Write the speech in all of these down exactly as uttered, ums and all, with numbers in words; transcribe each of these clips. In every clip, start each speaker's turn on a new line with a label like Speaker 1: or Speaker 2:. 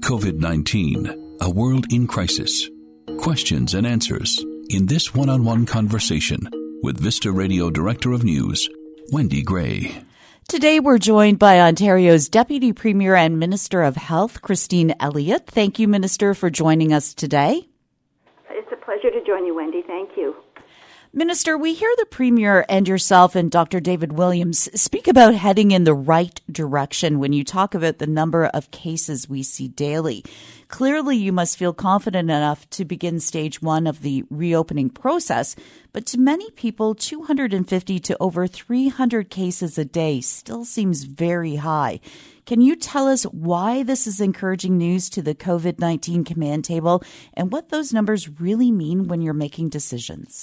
Speaker 1: COVID nineteen, a world in crisis. Questions and answers in this one-on-one conversation with Vista Radio Director of News, Wendy Gray.
Speaker 2: Today we're joined by Ontario's Deputy Premier and Minister of Health, Christine Elliott. Thank you, Minister, for joining us today.
Speaker 3: It's a pleasure to join you, Wendy. Thank you.
Speaker 2: Minister, we hear the Premier and yourself and Doctor David Williams speak about heading in the right direction when you talk about the number of cases we see daily. Clearly, you must feel confident enough to begin stage one of the reopening process, but to many people, two hundred fifty to over three hundred cases a day still seems very high. Can you tell us why this is encouraging news to the COVID nineteen command table and what those numbers really mean when you're making decisions?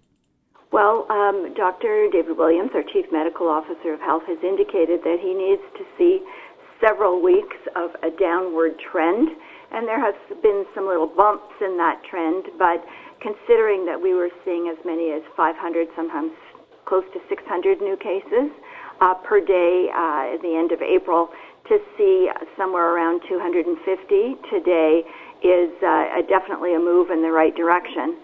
Speaker 3: Well, um, Doctor David Williams, our Chief Medical Officer of Health, has indicated that he needs to see several weeks of a downward trend, and there has been some little bumps in that trend, but considering that we were seeing as many as five hundred, sometimes close to six hundred new cases uh, per day uh, at the end of April, to see somewhere around two hundred fifty today is uh, definitely a move in the right direction.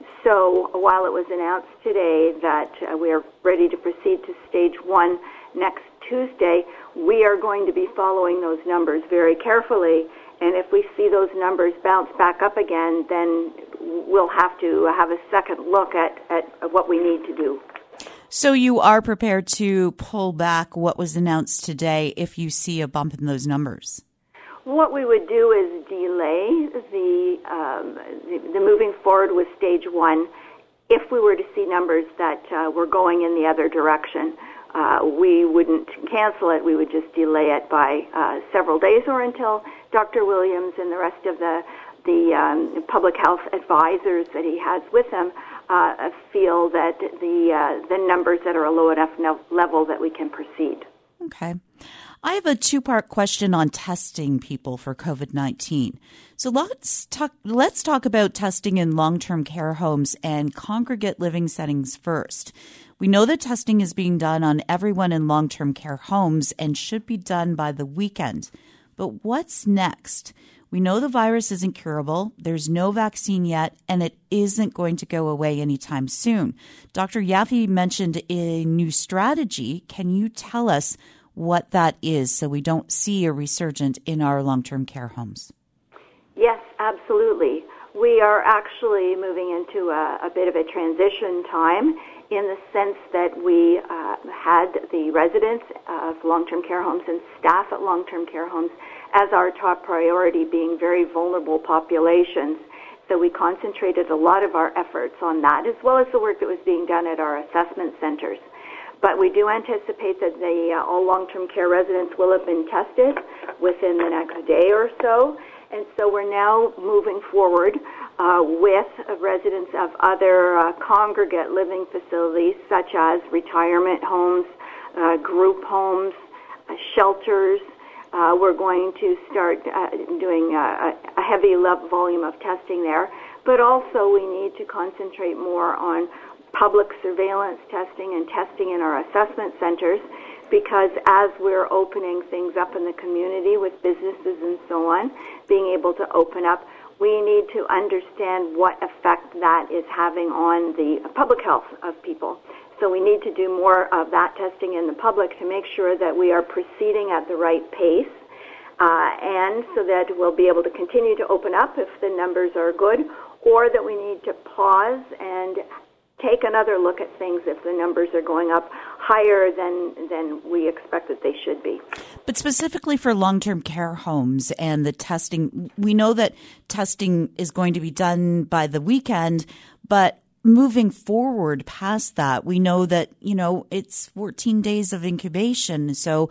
Speaker 3: So while it was announced today that uh, we are ready to proceed to stage one next Tuesday, we are going to be following those numbers very carefully. And if we see those numbers bounce back up again, then we'll have to have a second look at, at what we need to do.
Speaker 2: So you are prepared to pull back what was announced today if you see a bump in those numbers?
Speaker 3: What we would do is delay the, um, the the moving forward with stage one. If we were to see numbers that uh, were going in the other direction, uh, we wouldn't cancel it. We would just delay it by uh, several days or until Doctor Williams and the rest of the the um, public health advisors that he has with him uh, feel that the uh, the numbers that are a low enough no- level that we can proceed.
Speaker 2: Okay. I have a two-part question on testing people for COVID nineteen. So let's talk, let's talk about testing in long-term care homes and congregate living settings first. We know that testing is being done on everyone in long-term care homes and should be done by the weekend. But what's next? We know the virus isn't curable, there's no vaccine yet, and it isn't going to go away anytime soon. Doctor Yaffe mentioned a new strategy. Can you tell us what that is so we don't see a resurgence in our long-term care homes?
Speaker 3: Yes, absolutely. We are actually moving into a, a bit of a transition time in the sense that we uh, had the residents of long-term care homes and staff at long-term care homes as our top priority, being very vulnerable populations. So we concentrated a lot of our efforts on that, as well as the work that was being done at our assessment centers. But we do anticipate that the uh, all long-term care residents will have been tested within the next day or so. And so we're now moving forward uh, with uh, residents of other uh, congregate living facilities, such as retirement homes, uh, group homes, uh, shelters. Uh, we're going to start uh, doing uh, a heavy level volume of testing there. But also we need to concentrate more on public surveillance testing and testing in our assessment centers, because as we're opening things up in the community with businesses and so on, being able to open up, we need to understand what effect that is having on the public health of people. So we need to do more of that testing in the public to make sure that we are proceeding at the right pace, uh, and so that we'll be able to continue to open up if the numbers are good, or that we need to pause and take another look at things if the numbers are going up higher than than we expect that they should be.
Speaker 2: But specifically for long-term care homes and the testing, we know that testing is going to be done by the weekend, but moving forward past that, we know that, you know, it's fourteen days of incubation. So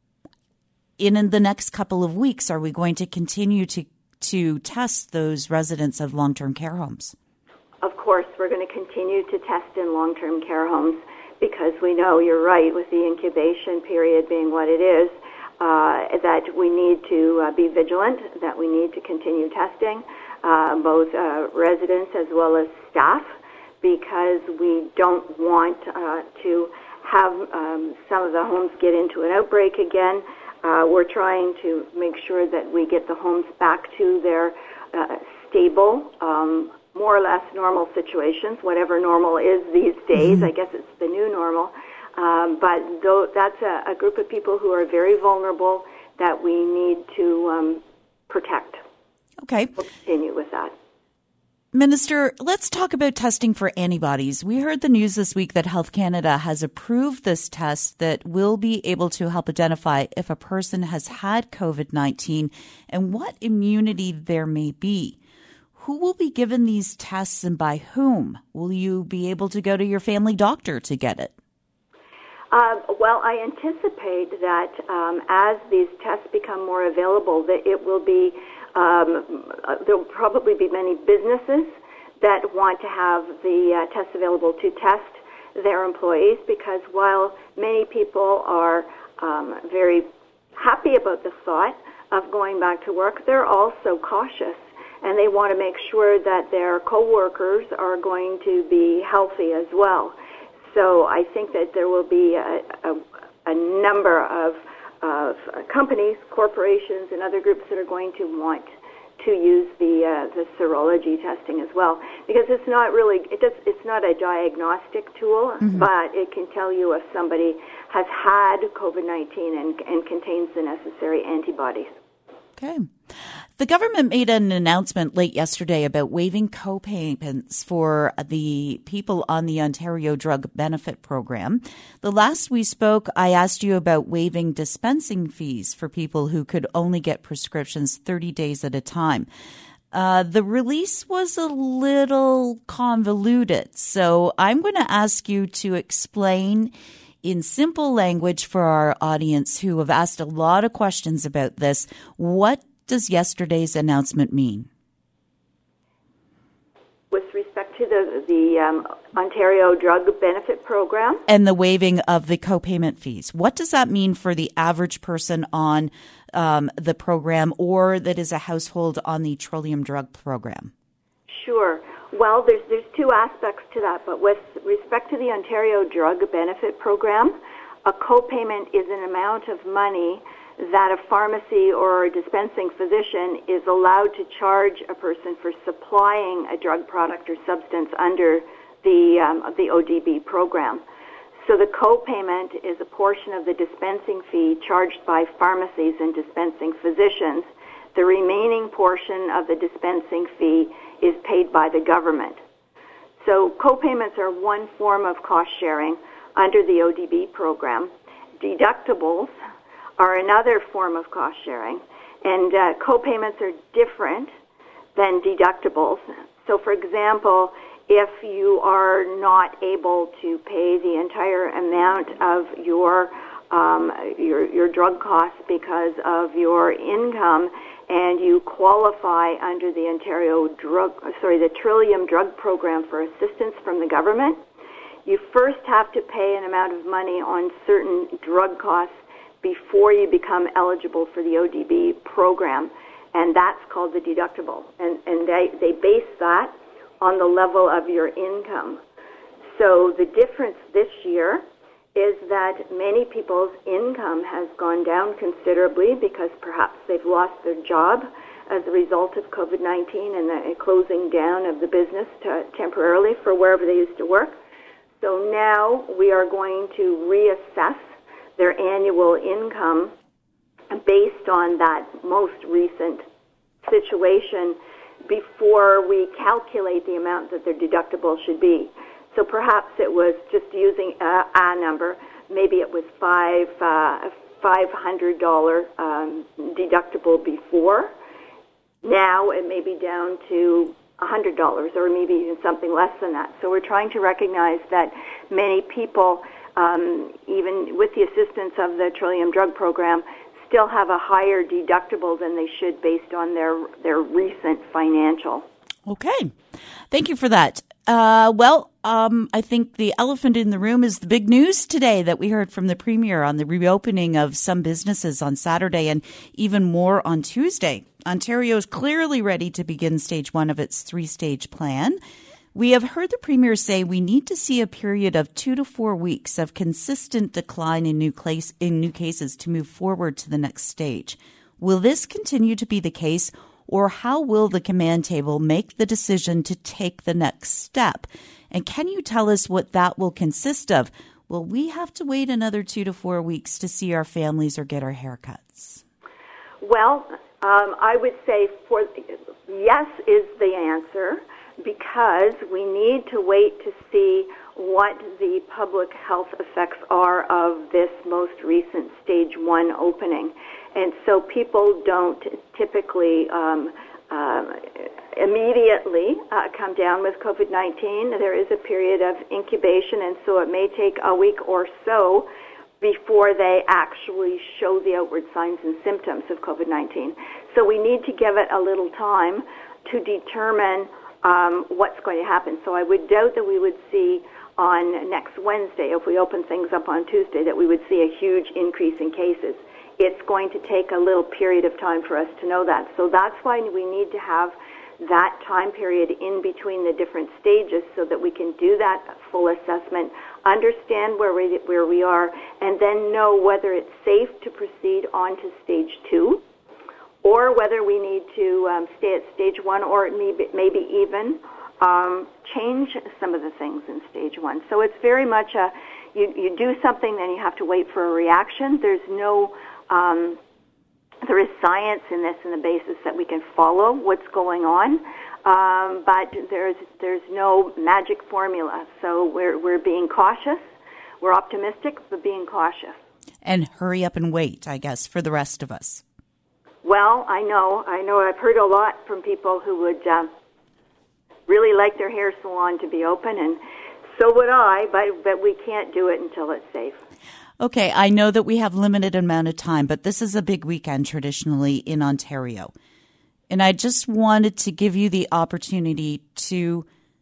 Speaker 2: in the next couple of weeks, are we going to continue to, to test those residents of long-term care homes?
Speaker 3: Of course, we're going to continue to test in long-term care homes because we know, you're right, with the incubation period being what it is, uh, that we need to uh, be vigilant, that we need to continue testing, uh, both uh, residents as well as staff, because we don't want uh, to have um, some of the homes get into an outbreak again. Uh, we're trying to make sure that we get the homes back to their uh, stable, um, more or less normal situations, whatever normal is these days. Mm-hmm. I guess it's the new normal. Um, but though that's a, a group of people who are very vulnerable that we need to um, protect.
Speaker 2: Okay.
Speaker 3: We'll continue with that.
Speaker 2: Minister, let's talk about testing for antibodies. We heard the news this week that Health Canada has approved this test that will be able to help identify if a person has had COVID nineteen and what immunity there may be. Who will be given these tests and by whom? Will you be able to go to your family doctor to get it?
Speaker 3: Uh, well, I anticipate that um, as these tests become more available, that it will be um, uh, there will probably be many businesses that want to have the uh, tests available to test their employees, because while many people are um, very happy about the thought of going back to work, they're also cautious, and they want to make sure that their coworkers are going to be healthy as well. So I think that there will be a, a, a number of, of companies, corporations, and other groups that are going to want to use the uh, the serology testing as well, because it's not really it does it's not a diagnostic tool, mm-hmm. but it can tell you if somebody has had COVID nineteen and, and contains the necessary antibodies.
Speaker 2: Okay. The government made an announcement late yesterday about waiving co-payments for the people on the Ontario Drug Benefit Program. The last we spoke, I asked you about waiving dispensing fees for people who could only get prescriptions thirty days at a time. Uh, the release was a little convoluted, so I'm going to ask you to explain in simple language for our audience who have asked a lot of questions about this. What does yesterday's announcement mean?
Speaker 3: With respect to the, the um, Ontario Drug Benefit Program?
Speaker 2: And the waiving of the co-payment fees. What does that mean for the average person on um, the program or that is a household on the Trillium Drug Program?
Speaker 3: Sure. Well, there's there's two aspects to that, but with respect to the Ontario Drug Benefit Program, a co-payment is an amount of money that a pharmacy or a dispensing physician is allowed to charge a person for supplying a drug product or substance under the um, the O D B program. So the co-payment is a portion of the dispensing fee charged by pharmacies and dispensing physicians. The remaining portion of the dispensing fee is paid by the government. So co-payments are one form of cost sharing under the O D B program. Deductibles are another form of cost sharing, and uh, co-payments are different than deductibles. So, for example, if you are not able to pay the entire amount of your um, your, your drug costs because of your income, and you qualify under the Ontario drug, sorry, the Trillium Drug Program for assistance from the government, you first have to pay an amount of money on certain drug costs before you become eligible for the O D B program, and that's called the deductible. And, and they, they base that on the level of your income. So the difference this year is that many people's income has gone down considerably because perhaps they've lost their job as a result of COVID nineteen and the closing down of the business to, temporarily for wherever they used to work. So now we are going to reassess their annual income based on that most recent situation before we calculate the amount that their deductible should be. So perhaps it was just using a, a number, maybe it was five uh, five hundred dollar um, deductible before. Now it may be down to one hundred dollars or maybe even something less than that. So we're trying to recognize that many people, um, even with the assistance of the Trillium Drug Program, still have a higher deductible than they should based on their, their recent financial.
Speaker 2: Okay. Thank you for that. Uh, well, um, I think the elephant in the room is the big news today that we heard from the Premier on the reopening of some businesses on Saturday and even more on Tuesday. Ontario is clearly ready to begin stage one of its three-stage plan. We have heard the Premier say we need to see a period of two to four weeks of consistent decline in new, case, in new cases to move forward to the next stage. Will this continue to be the case, or how will the command table make the decision to take the next step? And can you tell us what that will consist of? Will we have to wait another two to four weeks to see our families or get our haircuts?
Speaker 3: Well, um, I would say for yes is the answer, because we need to wait to see what the public health effects are of this most recent stage one opening. And so people don't typically um, uh, immediately uh, come down with COVID nineteen. There is a period of incubation, and so it may take a week or so before they actually show the outward signs and symptoms of COVID nineteen. So we need to give it a little time to determine um, what's going to happen. So I would doubt that we would see on next Wednesday, if we open things up on Tuesday, that we would see a huge increase in cases. It's going to take a little period of time for us to know that. So that's why we need to have that time period in between the different stages so that we can do that full assessment, understand where we, where we are, and then know whether it's safe to proceed on to stage two, or whether we need to um, stay at stage one, or maybe, maybe even um, change some of the things in stage one. So it's very much a, you, you do something, then you have to wait for a reaction. There's no, um, there is science in this and the basis that we can follow what's going on, um, but there's there's no magic formula. So we're we're being cautious. We're optimistic, but being cautious.
Speaker 2: And hurry up and wait, I guess, for the rest of us.
Speaker 3: Well, I know, I know. I've heard a lot from people who would uh, really like their hair salon to be open, and so would I, but but we can't do it until it's safe.
Speaker 2: Okay, I know that we have limited amount of time, but this is a big weekend traditionally in Ontario. And I just wanted to give you the opportunity to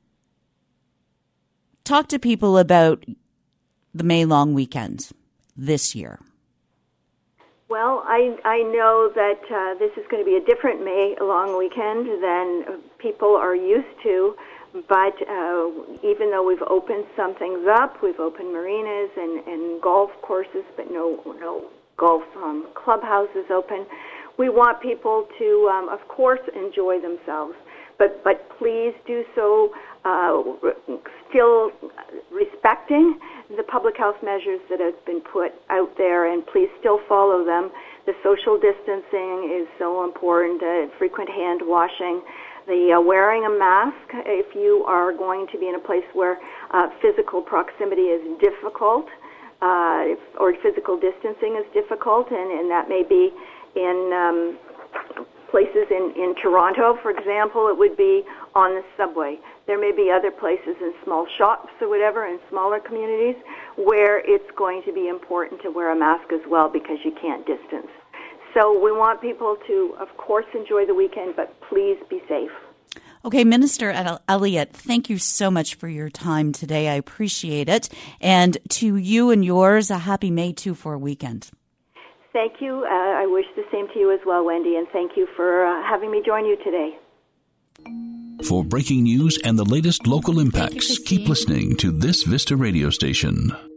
Speaker 2: talk to people about the May long weekend this year.
Speaker 3: Well, I, I know that uh, this is going to be a different May long weekend than people are used to. But uh, even though we've opened some things up, we've opened marinas and, and golf courses, but no no golf um, clubhouses open, we want people to, um, of course, enjoy themselves. But but please do so uh, still respecting the public health measures that have been put out there, and please still follow them. The social distancing is so important, uh, frequent hand washing. The uh, wearing a mask if you are going to be in a place where uh, physical proximity is difficult, uh, if, or physical distancing is difficult, and, and that may be in um, places in, in Toronto, for example, it would be on the subway. There may be other places in small shops or whatever, in smaller communities, where it's going to be important to wear a mask as well because you can't distance. So we want people to, of course, enjoy the weekend, but please be safe.
Speaker 2: Okay, Minister Elliott, thank you so much for your time today. I appreciate it. And to you and yours, a happy May two four weekend.
Speaker 3: Thank you. Uh, I wish the same to you as well, Wendy, and thank you for uh, having me join you today.
Speaker 1: For breaking news and the latest local impacts, keep listening to this Vista radio station.